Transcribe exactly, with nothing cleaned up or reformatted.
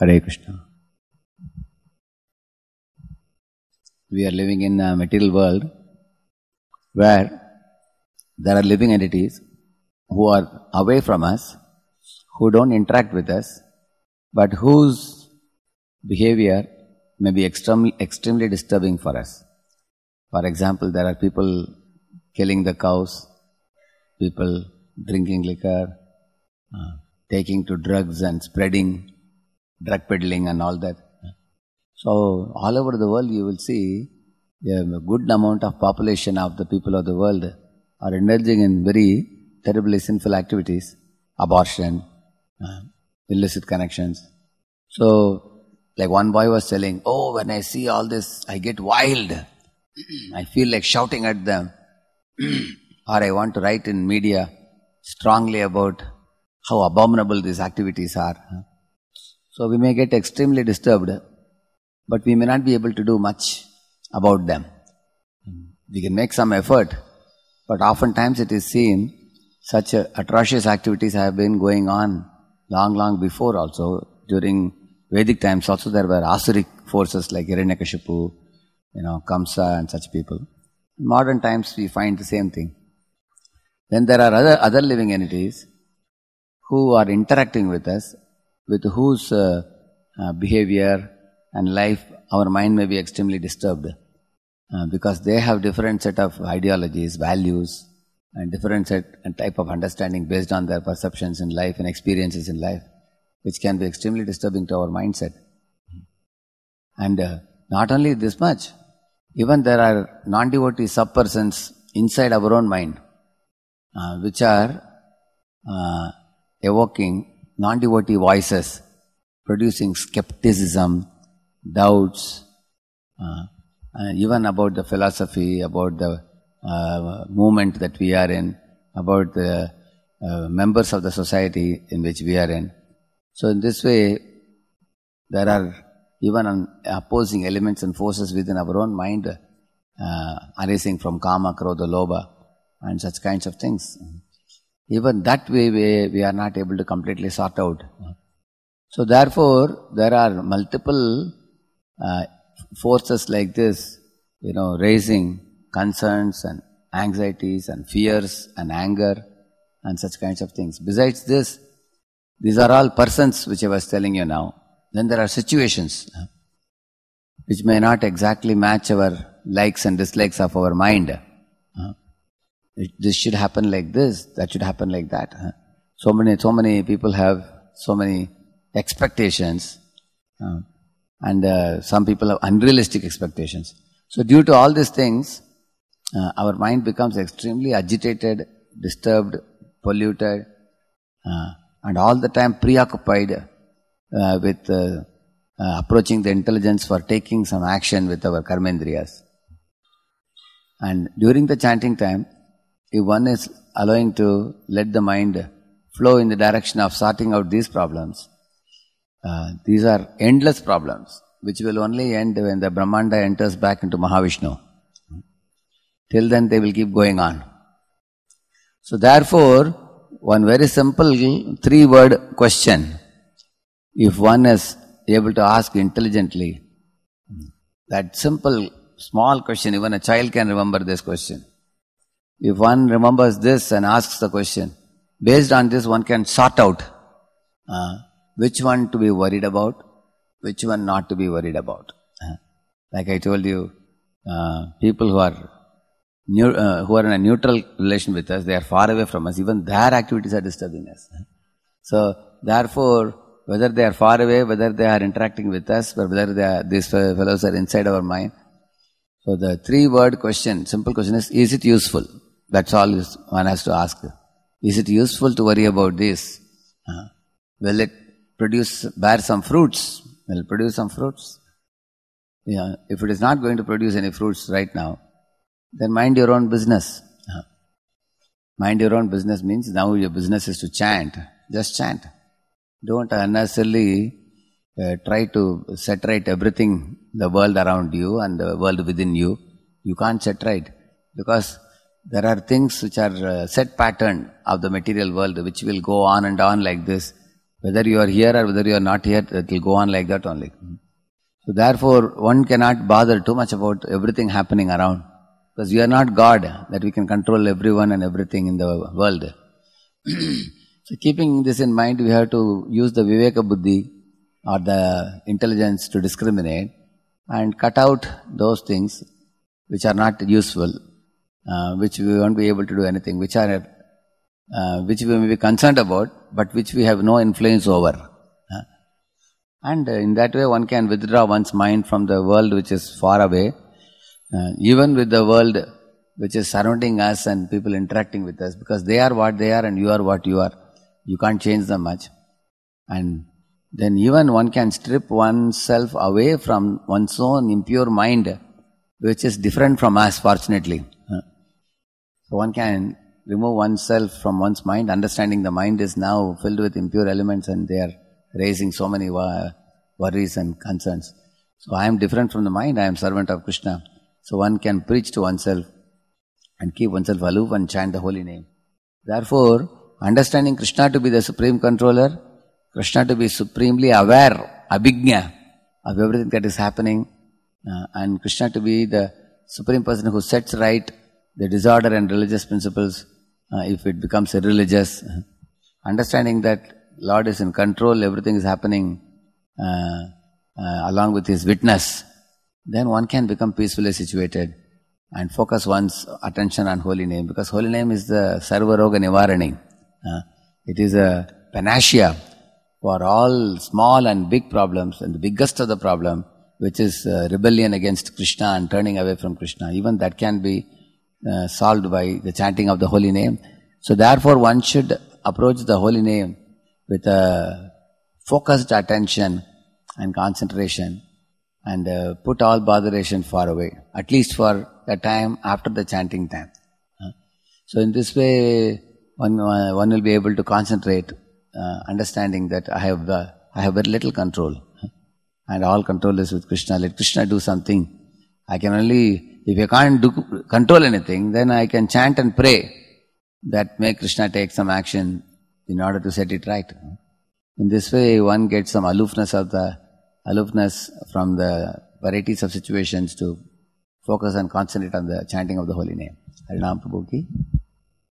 Hare Krishna. We are living in a material world where there are living entities who are away from us, who don't interact with us, but whose behavior may be extremely, extremely disturbing for us. For example, there are people killing the cows, people drinking liquor, uh, taking to drugs and spreading, drug peddling and all that. So, all over the world you will see a good amount of population of the people of the world are indulging in very terribly sinful activities, abortion, uh, illicit connections. So, like one boy was telling, oh, when I see all this, I get wild. I feel like shouting at them. Or I want to write in media strongly about how abominable these activities are. So, we may get extremely disturbed, but we may not be able to do much about them. We can make some effort, but oftentimes it is seen such a, atrocious activities have been going on long, long before also. During Vedic times also there were Asuric forces like Hiranyakashipu, you know, Kamsa and such people. In modern times we find the same thing. Then there are other, other living entities who are interacting with us, with whose uh, uh, behavior and life our mind may be extremely disturbed uh, because they have different set of ideologies, values and different set and type of understanding based on their perceptions in life and experiences in life, which can be extremely disturbing to our mindset. And uh, not only this much, even there are non-devotee sub-persons inside our own mind uh, which are uh, evoking non-devotee voices, producing skepticism, doubts, uh, uh, even about the philosophy, about the uh, movement that we are in, about the uh, members of the society in which we are in. So in this way, there are even an opposing elements and forces within our own mind uh, arising from kama, krodha, lobha and such kinds of things. Even that way we, we are not able to completely sort out. So therefore, there are multiple uh, forces like this, you know, raising concerns and anxieties and fears and anger and such kinds of things. Besides this, these are all persons which I was telling you now. Then there are situations which may not exactly match our likes and dislikes of our mind. This should happen like this, that should happen like that. So many, so many people have so many expectations and uh, some people have unrealistic expectations. So due to all these things, uh, our mind becomes extremely agitated, disturbed, polluted, uh, and all the time preoccupied uh, with uh, uh, approaching the intelligence for taking some action with our karmendriyas. And during the chanting time, if one is allowing to let the mind flow in the direction of sorting out these problems, uh, these are endless problems, which will only end when the Brahmanda enters back into Mahavishnu. Till then they will keep going on. So therefore, one very simple three-word question, if one is able to ask intelligently, that simple, small question, even a child can remember this question. If one remembers this and asks the question, based on this one can sort out uh, which one to be worried about, which one not to be worried about. Uh, like I told you, uh, people who are New, uh, who are in a neutral relation with us, they are far away from us, even their activities are disturbing us. So, therefore, whether they are far away, whether they are interacting with us, or whether they are, these fellows are inside our mind. So, the three-word question, simple question is, is it useful? That's all one has to ask. Is it useful to worry about this? Uh, will it produce, bear some fruits? Will it produce some fruits? Yeah. If it is not going to produce any fruits right now, then mind your own business. Uh, mind your own business means now your business is to chant. Just chant. Don't unnecessarily uh, try to set right everything, the world around you and the world within you. You can't set right because there are things which are uh, set pattern of the material world which will go on and on like this. Whether you are here or whether you are not here, it will go on like that only. So therefore, one cannot bother too much about everything happening around. Because we are not God, that we can control everyone and everything in the world. So keeping this in mind, we have to use the Viveka Buddhi or the intelligence to discriminate and cut out those things which are not useful, uh, which we won't be able to do anything, which are uh, which we may be concerned about, but which we have no influence over. Uh, and uh, in that way, one can withdraw one's mind from the world which is far away, uh, even with the world which is surrounding us and people interacting with us, because they are what they are and you are what you are. You can't change them much. And then even one can strip oneself away from one's own impure mind, which is different from us, fortunately. So one can remove oneself from one's mind, understanding the mind is now filled with impure elements and they are raising so many worries and concerns. So I am different from the mind, I am servant of Krishna. So one can preach to oneself and keep oneself aloof and chant the holy name. Therefore, understanding Krishna to be the supreme controller, Krishna to be supremely aware, abhigna, of everything that is happening, uh, and Krishna to be the supreme person who sets right the disorder and religious principles uh, if it becomes irreligious. Uh, understanding that Lord is in control, everything is happening uh, uh, along with His witness, then one can become peacefully situated and focus one's attention on holy name, because holy name is the sarva roga nivarani. Uh, it is a panacea for all small and big problems, and the biggest of the problem, which is uh, rebellion against Krishna and turning away from Krishna. Even that can be uh, solved by the chanting of the holy name. So therefore one should approach the holy name with a focused attention and concentration and uh, put all botheration far away, at least for the time after the chanting time. Uh, so in this way, one, uh, one will be able to concentrate, uh, understanding that I have uh, I have very little control, and all control is with Krishna. Let Krishna do something. I can only, if I can't do control anything, then I can chant and pray that may Krishna take some action in order to set it right. In this way, one gets some aloofness of the aloofness from the varieties of situations to focus and concentrate on the chanting of the holy name. Harinam Prabhu ki